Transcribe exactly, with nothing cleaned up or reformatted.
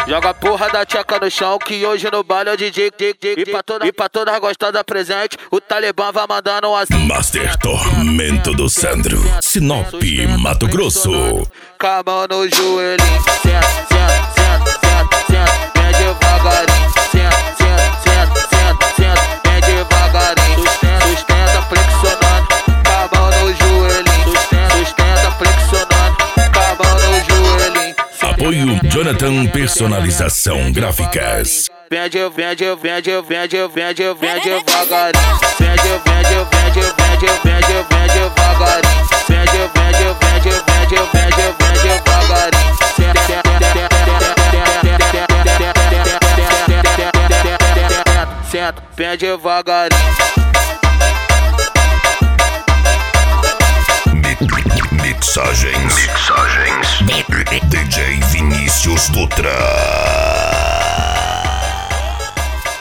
Joga a porra da tcheca no chão, que hoje no baile é o D J. E pra toda, e pra toda gostada presente, o Talibã vai mandando um assim. Master Tormento do Sandro, Sinop, Mato Grosso. Com a mão no joelhinho, senta, senta, senta, senta, senta, vem devagarinho, senta, senta, senta, senta, senta, vem devagarinho, sustenta, sustenta, flexionando, com a mão no joelhinho, sustenta, sustenta, flexionando, com a mão no joelhinho. Apoio Jonathan Personalização Gráficas. Vende, vende, vende, vende, vende, vende devagarinho, vende, vende, vende, vende, vende, vende devagarinho, vende, vende, vende, vende, vende, vende devagarinho. Senta, vem devagarinho. Mixagens. Mixagens. D J Vinícius Dutra.